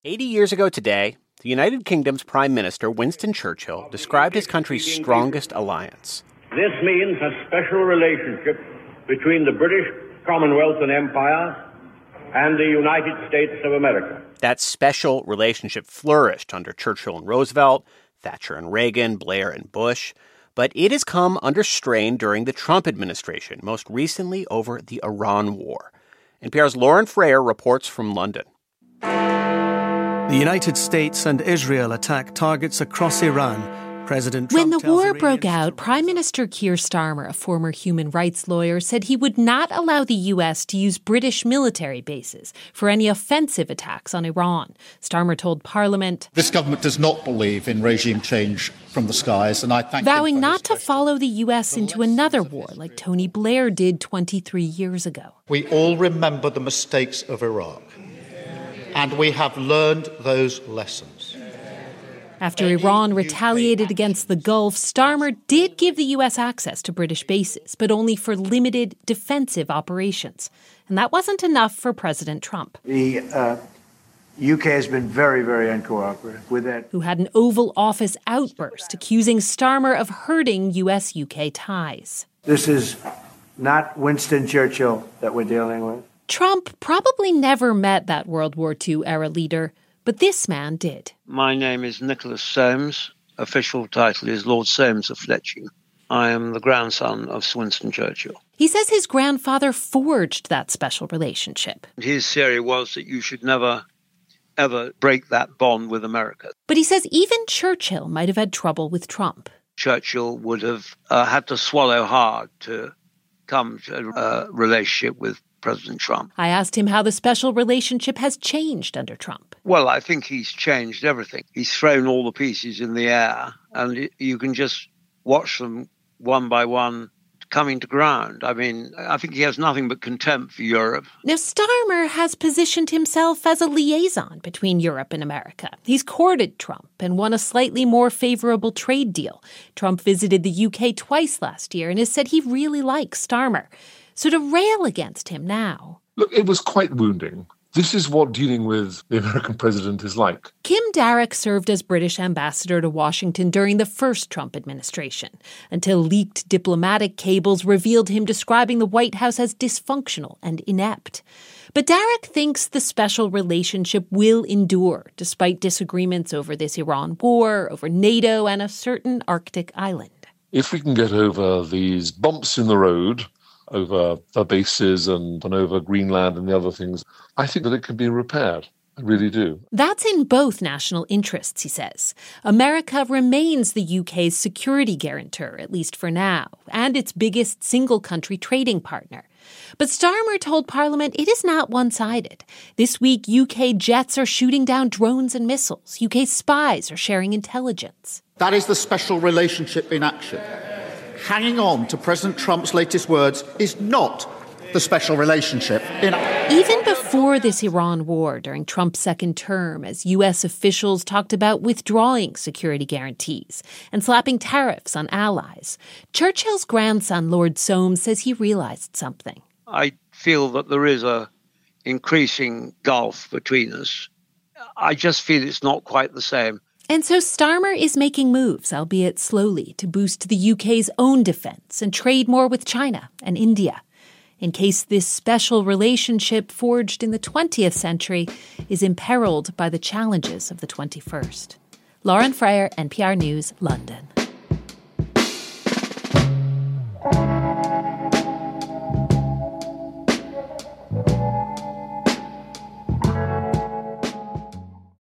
80 years ago today, the United Kingdom's Prime Minister, Winston Churchill, described his country's strongest alliance. This means a special relationship between the British Commonwealth and Empire and the United States of America. That special relationship flourished under Churchill and Roosevelt, Thatcher and Reagan, Blair and Bush. But it has come under strain during the Trump administration, most recently over the Iran war. NPR's Lauren Frayer reports from London. The United States and Israel attack targets across Iran. President Trump When the war broke out, Prime Minister Keir Starmer, a former human rights lawyer, said he would not allow the U.S. to use British military bases for any offensive attacks on Iran. Starmer told Parliament, "This government does not believe in regime change from the skies, and I thank vowing not to follow the U.S. into another war like Tony Blair did 23 years ago. We all remember the mistakes of Iraq, and we have learned those lessons." After Iran retaliated against the Gulf, Starmer did give the U.S. access to British bases, but only for limited defensive operations. And that wasn't enough for President Trump. The UK has been very, very uncooperative with that. Who had an Oval Office outburst accusing Starmer of hurting U.S.-UK ties. This is not Winston Churchill that we're dealing with. Trump probably never met that World War II-era leader, but this man did. My name is Nicholas Soames. Official title is Lord Soames of Fletching. I am the grandson of Winston Churchill. He says his grandfather forged that special relationship. His theory was that you should never, ever break that bond with America. But he says even Churchill might have had trouble with Trump. Churchill would have had to swallow hard to come to a relationship with President Trump. I asked him how the special relationship has changed under Trump. Well, I think he's changed everything. He's thrown all the pieces in the air, and you can just watch them one by one coming to ground. I mean, I think he has nothing but contempt for Europe. Now, Starmer has positioned himself as a liaison between Europe and America. He's courted Trump and won a slightly more favorable trade deal. Trump visited the UK twice last year and has said he really likes Starmer. So to rail against him now... Look, it was quite wounding. This is what dealing with the American president is like. Kim Darroch served as British ambassador to Washington during the first Trump administration, until leaked diplomatic cables revealed him describing the White House as dysfunctional and inept. But Darroch thinks the special relationship will endure, despite disagreements over this Iran war, over NATO, and a certain Arctic island. If we can get over these bumps in the road, over the bases and over Greenland and the other things, I think that it can be repaired. I really do. That's in both national interests, he says. America remains the UK's security guarantor, at least for now, and its biggest single-country trading partner. But Starmer told Parliament it is not one-sided. This week, UK jets are shooting down drones and missiles. UK spies are sharing intelligence. That is the special relationship in action. Hanging on to President Trump's latest words is not the special relationship. Even before this Iran war during Trump's second term, as U.S. officials talked about withdrawing security guarantees and slapping tariffs on allies, Churchill's grandson, Lord Soames, says he realized something. I feel that there is a increasing gulf between us. I just feel it's not quite the same. And so Starmer is making moves, albeit slowly, to boost the UK's own defence and trade more with China and India, in case this special relationship forged in the 20th century is imperiled by the challenges of the 21st. Lauren Frayer, NPR News, London.